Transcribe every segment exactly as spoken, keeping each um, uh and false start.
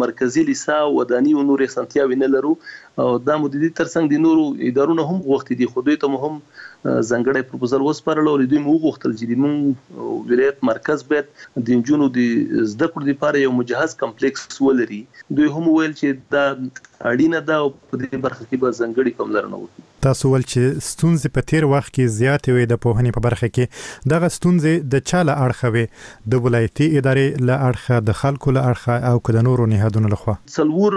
مرکزی لیسا وداني او نور سنتیاوي نه لرو او دا مدیدي ترڅنګ د نورو ادارونو هم غوښتي دي خو دوی ته هم ځانګړی پروپوزل وسپارل او دوی مو غوښتل چې موږ ولایت مرکز باید د جنونو د زده کړو لپاره یو مجهز کمپلیکس ولري دوی هم ویل چې دا اړینه ده او په دې برخه کې به ځانګړي پاملرنه وکړي تاسو ول چې ستونزې په تیر وخت کې زیاتې وي د پوهنې په برخه کې دغه ستونزې د چا له اړخه وي د ولایتي ادارې له اړخه د خلکو له اړخه او د نورو نهادونو لخوا څلور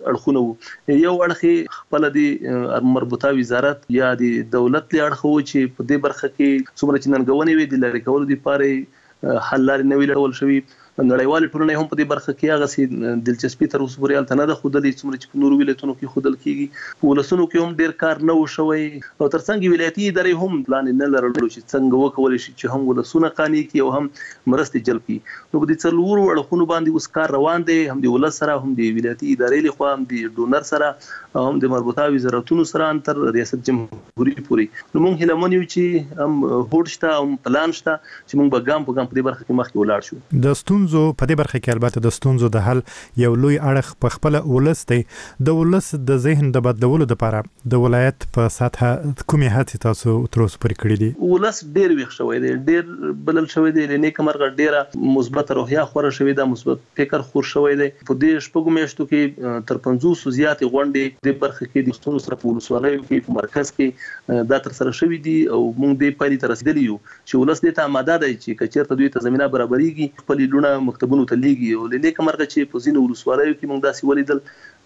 اړخونه یو اړخ خپل د مربوطه وزارت یا د دولت له اړخه و چې په دې برخه کې څومره چې ننګونې وي د لری کولو لپاره حل لارې نوې لټول شوي نړیوال ټولنې هم په دې برخه کې هغه سي دلچسپي تر اوسه پورې الته نه ده خودلې څومره چې په نورو ولایتونو کې خودل کیږي په ولسونو کې هم ډیر کار نه وشوي او ترڅنګ ولایتي ادارې هم پلان نه لرلو چې څنګه وکول شي چې هم ولسونه قانې کی او هم مرستې جلب کی نو په دې څلور وړخونو باندې اوس کار روان دی هم د ولس سره هم د ولایتي ادارې له خوا هم د ډونر سره هم د مربوطه وزارتونو سره تر ریاست جمهوریت پورې نو موږ هله مونږ چې هم هوډ شته هم پلان شته چې موږ به ګام په ګام په دې برخه کې مخکې ولاړ شو د ستونزو په دې برخه کې البته د ستونزو د حل یو لوی اړخ په خپل ولس دی د ولس د ذهن د بدلولو لپاره د ولایت په سطح کومې هڅې تاسو تر اوسه پورې کړې دي ولس ډیر ویښ شوی دی ډیر بلل شوی دی لنیک مرغه ډیره مثبت روحیه خوره شوی دی مثبت فکر خور شوی دی په دې شپږو میاشتو کې تر پنځوس زیاتې غونډې د برخه کې د ستونزو سره په ولسوالۍ کې په مرکز کې دا تر سره شوی دي او موږ دې پالي تر رسیدلی یو چې ولس دې ته آماده دی چې کچېرته دوی ته زمينه برابرېږي خپل لونه مکتبونو ته لیږي او لنیک مرغه چې په ځینو ولسوالیو کې موږ داسې ولیدل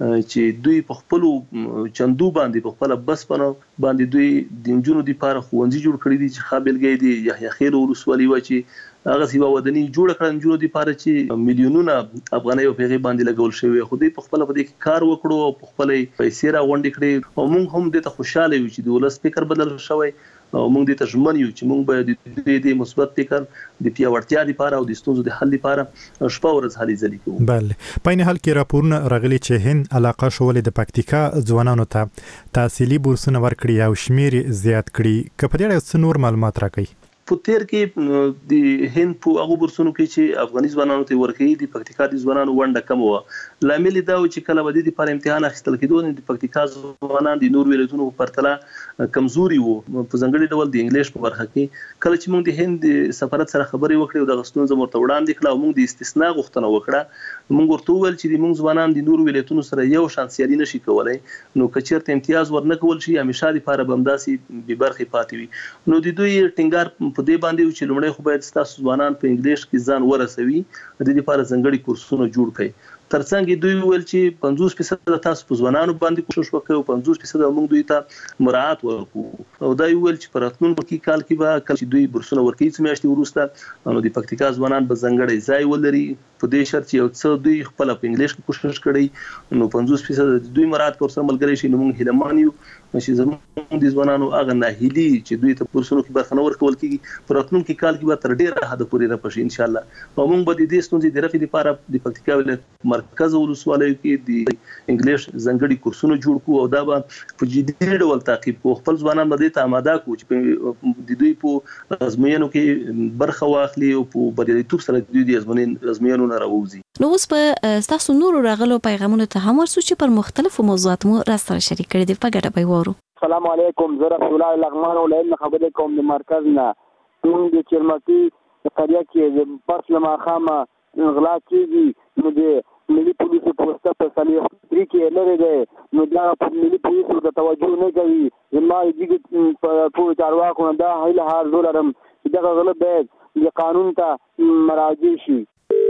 چې دوی په خپل چندو باندې په خپل بس پنو باندې دوی د جنونو د لپاره خوندې جوړ کړی دي چې خابلګي دي یحیی خیر ولسوالي و چې هغه سیوا ودانی جوړ کړن جوړ دي لپاره چې میلیونونه افغانۍ په غي باندې لګول شوی خو دوی په خپل په دې کار وکړو او په خپل پیسې را غونډې کړې او موږ هم د ته خوشاله یو چې د ولس فکر بدل شوی او موږ د تجمن یو چې موږ به د دې مثبت فکر د پیاوړتیا لپاره او د ستونزو د حل لپاره شپه ورځ هلي ځلې کوو بله په این حال کې راپورونه راغلي چې هند علاقه شولې د پکتیکا ځوانانو ته تحصیلي بورسونه ورکړي او شمیر زیات کړي که په دې اړه څه نور معلومات راکړي په تیر کې د هند په هغه بورسونو کې چې افغاني ځوانانو ته ورکړي د پکتیکا د ځوانانو ونده کم و لامل دا و چې کله ودی د پر امتحان اخیستل کېدو د پکتیکا ځوانان د نور ولایتونو په پرتله کمزوري وو په ځنګړي ډول د انګلیش په برخه کې کله چې موږ د هند سفارت سره خبرې وکړې او د غستون زموږ ته وړاندې کړه او موږ د استثناء غوښتنه وکړه موږ ورته وویل چې موږ ځوانان د نور ولایتونو سره یو شان سیالي نشي کولای نو کچېرته امتیاز ورنه کول شي همیشه لپاره بمداسي به برخه پاتې وي نو د دوی ټینګار په دې باندې چې لومړی خو باید تاسو ځوانان په انګلیش کې ځان ورسوي د دې لپاره ځنګړي کورسونه جوړ کړئ ترڅنګ دوی ویل چې پنځوس فیصد تاسو په ځوانانو باندې کوشش وکړو پنځوس فیصد موږ دوی ته مراعات ورکړو او دا ویل چې پر راتلونکي کال کې به کله دوی بورسونه ورکړي چې میاشتې وروسته نو د پکتیکا ځوانان به ځنګړي ځای ولري په دې شرط چې یو څه دوی خپل په انګلیش کې کوشش کړي نو پنځوس فیصد دوی مراعات کور سره ملګری شي نو موږ هیلمان یو چې زموږ د ځوانانو هغه ناهیلي چې دوی ته بورسونو کې برخه نه ورکول کیږي پر راتلونکي کال کې به تر ډیره حد پورې راپشي ان شاء الله او موږ به د دې ستونزې د رفع لپاره د پکتیکا ولایت مرکز ولسوالیو کې د انګلیش ځنګړي کورسونه جوړ کوو او دا به په جدي ډول تعقیب کوو خپل ځوانان به د آماده کوو چې د دوی په ازموینو کې برخه واخلي او په بریالیتوب سره دوی د ازموینو نه راوځي نو اوس په تاسو نورو راغلو پیغامونو ته هم ورسو چې پر مختلفو موضوعاتو مو راستره شریک کړي دي په ګډه به وورو السلام علیکم زه رسول الله لغمان ولایت خبرې کوم د مرکز نه موږ د چرمتی قريه کې د فصل ماخامه غلا کېږي نو د ملي پولیسو پوسټه په صلیح کې لري دی نو دا ملي پولیسو د توجه نه کوي زما دې په چارواکو دا هیله هر دولرم دغه غلط باید د قانون ته مراجع شي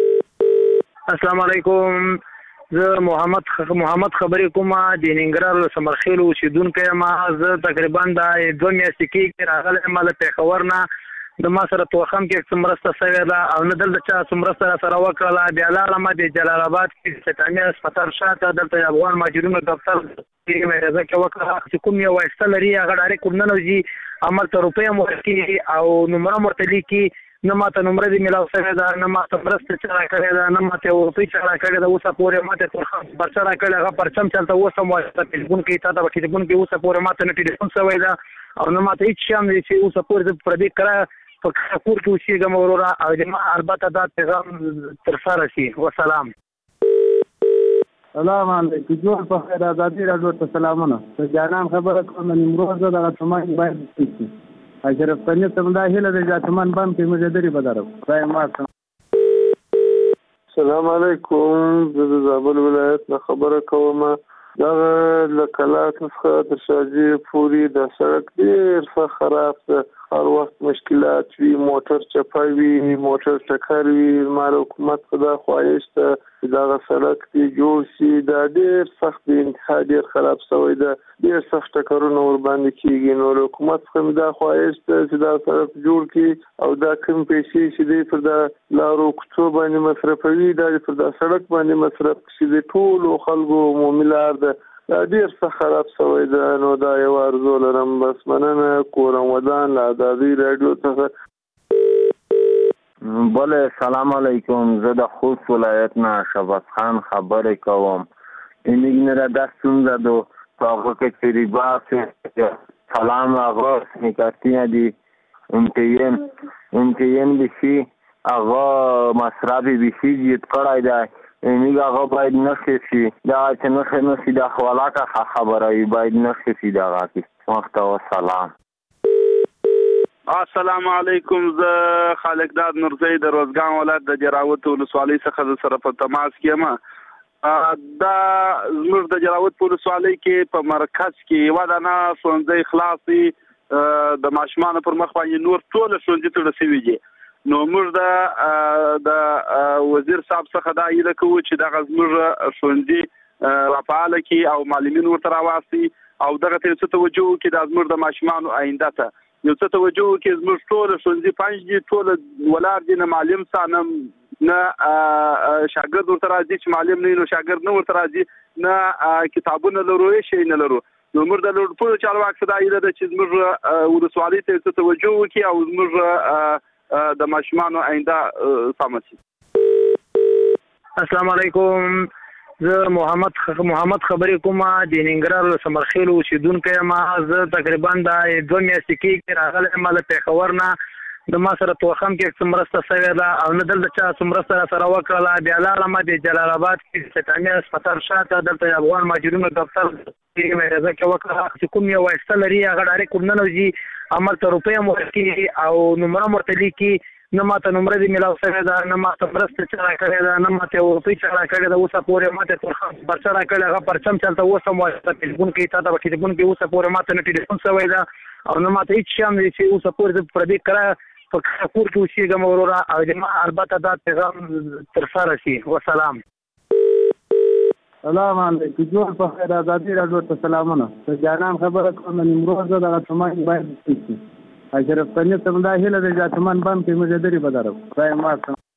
السلام علیکم زه محمد محمد خبرې کوم د ننګرهار سمرخیل اوسیدونکی ما زه تقریبا د دوه میاشتې کې راغلی ما له پېښور نه د ما سره توخم کې څه مرسته شوې ده او نه دلته چا څه مرسته راسره وکړله بیا لاړم د جلال آباد کې ستامي هسپتال شاته دلته افغان مهاجرینو دفتر کې مې رضا کې وکړه چې کوم یو وایسته لري هغه ډایرکټ ورننوځي امر ته روپۍ هم ورکړي او نمره هم ورته لیکي نه ماته نمره دې میلاو شوې ده نه ماته مرسته چا راکړې ده نه ماته روپۍ چا راکړې ده اوسه پورې ماته تورخم پرچه راکړې هغه پرچم چلته اوس هم وایسته ټلیفون کوي تا ته به ټلیفون کوي اوسه پورې ماته نه ټلیفون شوی ده او نه ماته هېڅ شی هم دی چې اوسه پورې زه پر دې کرایه په کور کې اوسېږم وروره او د ما البته دا پیغام تر سره شي وسلام سلام علیکم جوړ په خیر ازادي راډیو ته سلامونه ته جانان خبره کوم نیمروز دغه تمام باید شي اشرف کني ته دا هله د جاتمان بام کې مجدري بدارو راي ما السلام علیکم د زابل ولایت نه خبره کوم دا لکلات څخه تر شاجي پوری د سړک ډیر څه خراب ده هر وخت مشکلات وي موټر چپاوي موټر ټکر وي مال حکومت خدا خواهش ته دا سړک دی جوړ شي دا ډیر سخت دی انتها ډیر خراب شوی ده ډیر سخت ټکرونه ور باندې کیږي نو حکومت څخه دا خواهش ته چې دا سړک جوړ کړي او دا کوم پیسې چې دی پر دا لارو کوڅو باندې مصرفوي دا پر دا سړک باندې مصرف شي د ټول خلکو عمومي لار ده دا ډیر څه خراب شوی ده نو دا یو ارزو لرم بس مننه کورم ودان له ازادي راډیو څخه بله سلام علیکم زه د خوست ولایت نه شهباز خان خبرې کوم اینگی را دستون زد و تاقو که چری باقی سلام آقا نکاتی ندی امتین امتین بشی آقا مصرفی بشی جید قرای ده اینگی آقا باید نخشی دا چه نخشی نخشی دا خوالاکا خبرایی باید نخشی دا غاکی مختو سلام السلام علیکم زه خالق داد نورزی د روزګان ولایت د جراوت ولسوالۍ څخه د سره په تماس کې یم دا زموږ د جراوت ولسوالۍ کې په مرکز کې یوه دانه ښوونځی خلاص د ماشومانو پر مخ باندې نور ټول ښوونځي تړل شوي دي نو موږ د د وزیر صاحب څخه دا هیله کوو چې دغه زموږ ښوونځي رافعاله کړي او معلمین ورته راواستي او دغه ته څه توجه وکړي دا زموږ د ماشومانو آینده ته یو څه توجه وکړي زموږ ټول ښوونځي پنځ دي ټول ولاړ دي نه معلم سانه نه شاګرد ورته راځي چې معلم نه نو شاګرد نه ورته راځي نه کتابونه لرو شي نه لرو نو موږ د ټول چارواکو دا هیله ده چې زموږ ولسوالۍ ته څه توجه وکړي او زموږ د ماشومانو آینده سم شي. السلام علیکم زه محمد محمد خبرې کوم د ننګرهار سمرخیل اوسیدونکی یم زه تقریبا د دوه میاشتې کېږي راغلی یم له پېښور نه د ما سره توخم کې څه مرسته شوې ده او نه دلته چا څه مرسته راسره وکړله بیا لاړم د جلال آباد کې سټامي هسپتال شاته دلته د افغان مهاجرینو دفتر مریضه کې وکړه چې کوم یو وایسته لري هغه ډایرکټ ورننوځي هملته روپۍ هم ورکړي او نمره هم ورته لیکي نه ماته نمره دې میلاو شوې ده نه ماته مرسته چا راکړې ده نه ماته یو روپۍ چا راکړې ده اوسه پورې ماته تورخم پرچه راکړې هغه پرچه هم چلته اوس هم وایسته ټلیفون کوي تا ته به ټلیفون کوي اوسه پورې ماته نه ټلیفون شوی ده او نه ماته هېڅ شی هم دی چې اوسه پورې زه پردې کرایه په کور کې اوسېږم وروره او د ما البته دا پیغام تر سره شي وسلام. سلام علیکم جوړ په خیر ازادي راډیو ته سلامونه ته جانان خبره کوم نیمروز دغه تمام باید شي اشرف کني ته دا هله د جاتمان بام کې مجدري بدارو راي ما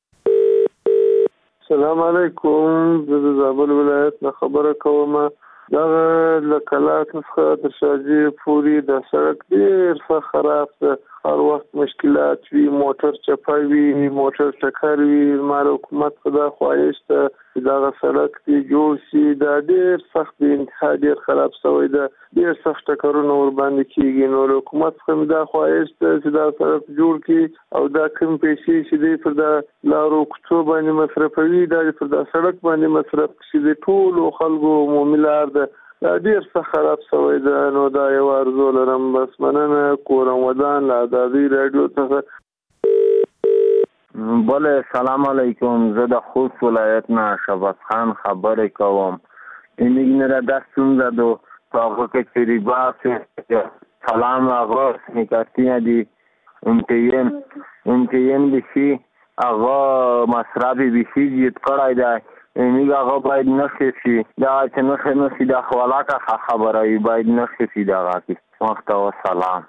السلام علیکم د زابل ولایت نه خبره کوم دا لکلات څخه تر شاجي پوری د سړک ډیر څه خراب ده هر وخت مشکلات وي موټر چپاوي موټر ټکر وي مال حکومت خدا خواهش ته دا سړک دی جوړ شي دا ډیر سخت دی انتها ډیر خراب شوی ده ډیر سخت ټکرونه ور باندې کیږي نو حکومت څخه دا خواهش ته چې دا سړک جوړ کړي او دا کوم پیسې چې دی پر دا لارو کوڅو باندې مصرفوي دا پر دا سړک باندې مصرف شي د ټول خلکو عمومي لار ده دا ډیر څه خراب شوی ده نو دا یو ارزو لرم بس مننه کورم ودان له ازادي راډیو څخه. بله سلام علیکم زه د خوست ولایت نه شهباز خان خبرې کوم اینگی را دستون زد و تاقو که چری باقی سلام آقا نکاتی ندی امتین امتین بشی آقا مصرفی بشی جید قرای ده اینگی آقا باید نخشی دا چه نخشی نخشی دا خوالاکا خبرایی باید نخشی دا غاکی مختو سلام.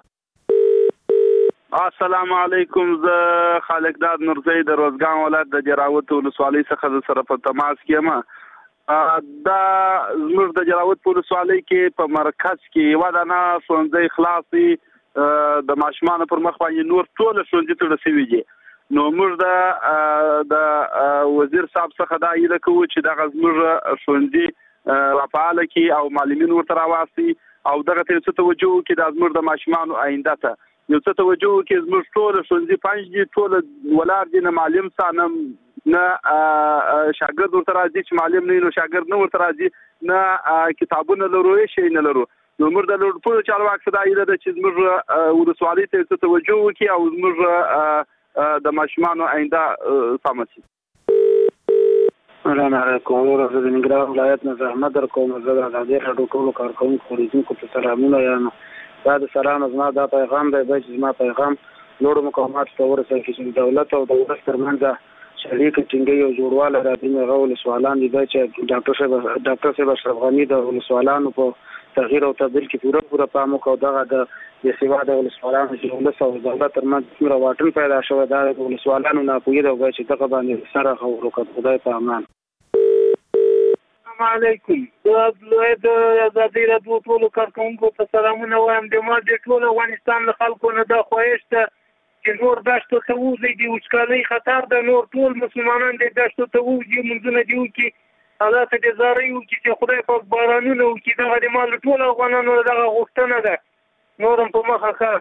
السلام علیکم زه خالق داد نورزی د روزګان ولایت د جراوت ولسوالۍ څخه د سره په تماس کې یم دا زموږ د جراوت ولسوالۍ کې په مرکز کې یوه دانه ښوونځی خلاص د ماشومانو پر مخ باندې نور ټول ښوونځي تړل شوي دي نو موږ د د وزیر صاحب څخه دا هیله کوو چې دغه زموږ ښوونځي رافعاله کړي او معلمین ورته راواستي او دغه ته څه توجه وکړي دا زموږ د ماشومانو آینده ته یو څه توجه وکړي زموږ ټول ښوونځي پنځ دي ټول ولاړ دي نه معلم سانه نه شاګرد ورته راځي چې معلم نه نو شاګرد نه ورته راځي نه کتابونه لرو شي نه لرو نو موږ د ټولو چارواکو څخه دا ده چې موږ ولسوالۍ ته توجه وکړو او موږ د ماشومانو آینده سم شي. السلام علیکم ورحمۃ اللہ نگران ولایت نه زحمت در کوم زه د ازادي راډیو ټولو کارکونکو خوريدونکو ته سلامونه یم. دا د سلام زما دا پیغام دی چې زما پیغام لوړو مقامات ته ورسوي چې دولت او دولت ترمنځ شریک ټینګي او جوړواله راځي نه غول سوالان دي چې ډاکټر صاحب ډاکټر صاحب اشرف غنی د سوالانو په تغییر او تبديل کې پوره پوره پام وکړو. دغه د سیوا د سوالانو چې ولس او دولت ترمنځ څومره واټن پیدا شوی دا د سوالانو نه پوهې دا چې دغه باندې سره خبرو کړو. خدای په امان. السلام علیکم. د ازادي راډیو ټولو کارکونکو ته سلامونه وایم. د ما د ټول افغانستان له خلکو نه د خوښته چې نور دشتو ته وځي د وچکالۍ خطر د نور ټول مسلمانان د دشتو ته وځي منځونه دی وکي الله ته دې زاري وکي چې خدای پاک بارانونه وکي. دغه د مال ټول افغانانو دغه غوښتنه ده نورم په مخه ښه.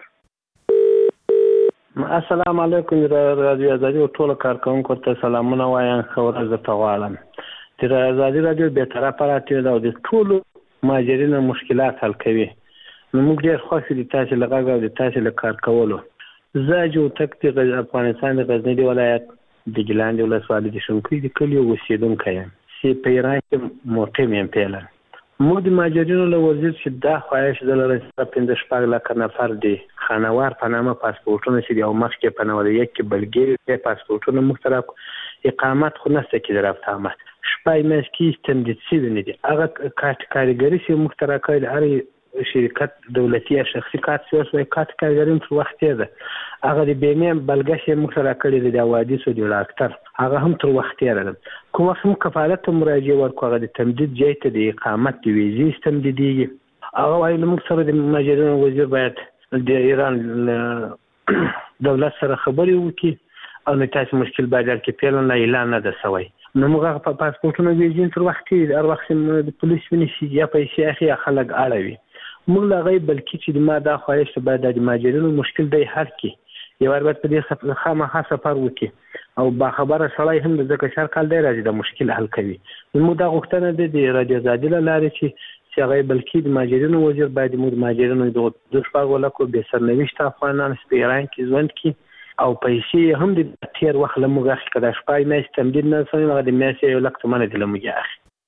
السلام علیکم. رادیو ازادي ټول کارکونکو ته سلامونه وایم. خبره زه ته غواړم چې ازادي راډیو به طرفه راټیو دا د ټول ماجرینو مشکلات حل کوي. نو موږ ډېر خوښ دي تاسو لږه او د تاسو له کار کولو. زه جو تک د افغانستان د غزنی ولایت د ګیلان د ولسوالۍ د شونکوي د کلیو اوسیدونکی یم چې په ایران کې موقیم یم فعلا. موږ د ماجرینو له وزیر چې دا خواهش د لري چې پنځه شپږ لک نفر دي خانوار په نامه پاسپورتونه چې یو مخکې په نوو یک کې بلګری پاسپورتونه مختلف اقامت خو نشته کې درافته آمد شپای مېس کې ستندې شي نه دي. هغه کارګری چې مخترکای لري شرکت دولتي یا شخصي کارت سوی کارت کارګرین په وخت ده هغه د بیمه بلګشه مخترکړي د وادي سو دی ډاکټر هغه هم تر وخت یې کوم وخت کفالت مراجعه ورکو هغه د تمدید جای ته د اقامت د ویزې تمدیدي هغه وايي موږ سره د ماجرین وزیر باید د ایران دولت سره خبري وکړي او نو تاسو مشکل باید کې پیلن اعلان نه ده سوی. نو موږ په پاسپورتونو ویزین تر وخت یې هر وخت د پولیس ونیسي یا پیسې اخی خلک اړوي. موږ لا غي بلکې چې ما دا خواهش باید د ماجرینو مشکل دی حل کړي یو ور په دې سفر خامخا سفر وکړي او با خبره سړی هم د ځکه شر کال دی راځي د مشکل حل کوي. موږ دا غوښتنه د رادیو ازادي لاره چې چې هغه بلکې د ماجرینو وزیر باید موږ ماجرینو د دوه شپږ ولکو به سرنوشت افغانان سپیران کې ژوند کې او پیسې هم د تیر وخت لمغه کړه شپای مې تمدید نه سمه د مېسې یو لک تمنه د لمغه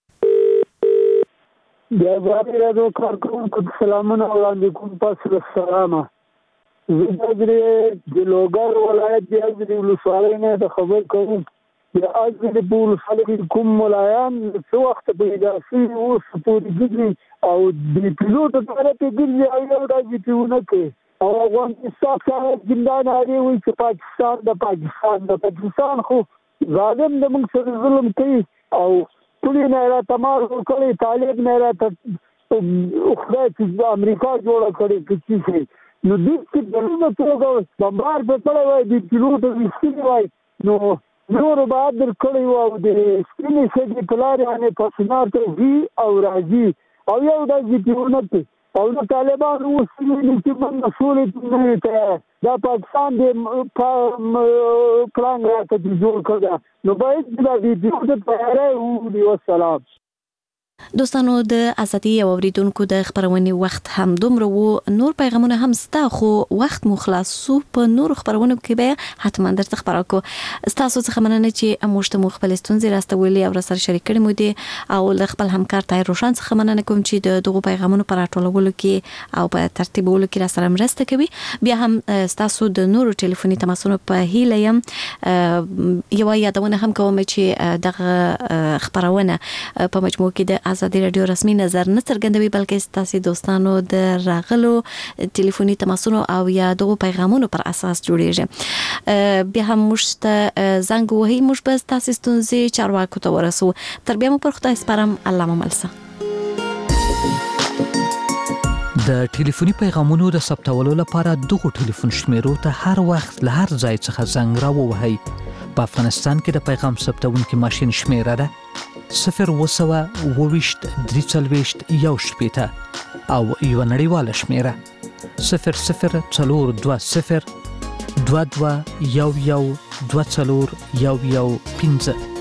د ازادي راډیو کارکونکو ته سلامونه وړاندې کوم. پس له سلامه زه د لوګر ولایت د ازري ولسوالۍ نه د خبر کوم. د ازري په ولسوالۍ کې کوم ملایان څو وخت په ادارسي اوس پورې ګرځي او د پیلوټ لپاره په ګرځي او یو ډول پیونه کوي او افغانستان سره ګندان هغه وایي چې پاکستان د پاکستان د پاکستان خو ظالم د موږ سره ظلم کوي او ټولې نه را تمام کړي طالب نه را ته خدای چې امریکا جوړه کړي چې نو دې چې دغه توګه بمبار په کړه وای د پیلوټ وسیله وای نو نور بعد در کړي وو د سپینې سړي په لار باندې پسنار ته وی او راځي او یو د دې او د طالبانو وسیله چې موږ مسؤل نه ته دا پاکستان د پلان راته جوړ کړه نو باید دا دې په اړه او والسلام. دوستانو د ازادي او اوریدونکو د خبرونې وخت هم دومره وو نور پیغامونه هم ستا خو وخت مخلصو په نور خبرونو کې به حتما درته خبرو کو تاسو څخه مننه چې موږ ته مخبل ستونزې راستولې او سره شریک کړې مو دي او ل خپل همکار تای روشن څخه مننه کوم چې د دغه پیغامونو پر راټولولو کې او په ترتیبولو کې را سره مرسته کوي. بیا هم تاسو د نورو ټلیفوني تماسونو په هیله يم یو یادونه هم کوم چې دغه خبرونه په مجموع کې د ازادي رادیو رسمي نظر نه څرګندوي بلکې تاسو دوستانو د راغلو ټلیفوني تماسونو او یا دغه پیغامونو پر اساس جوړیږي. بیا هم مشت زنګ وهي مش بس تاسو ستونزې چارواکو ته ورسو. تر بیا مو پر خدای سپارم. الله مو ملسه. د ټلیفوني پیغامونو د ثبتولو لپاره دغه ټلیفون شمیرو ته هر وخت له هر ځای څخه زنګ راووهئ. په افغانستان کې د پیغام ثبتونکو ماشين شمیره ده صفر وسوه وویشت درې څلوېښت یو شپېته او یو نړیواله شمیره صفر صفر څلور دوه صفر دوه دوه یو یو دوه څلور یو یو پنځه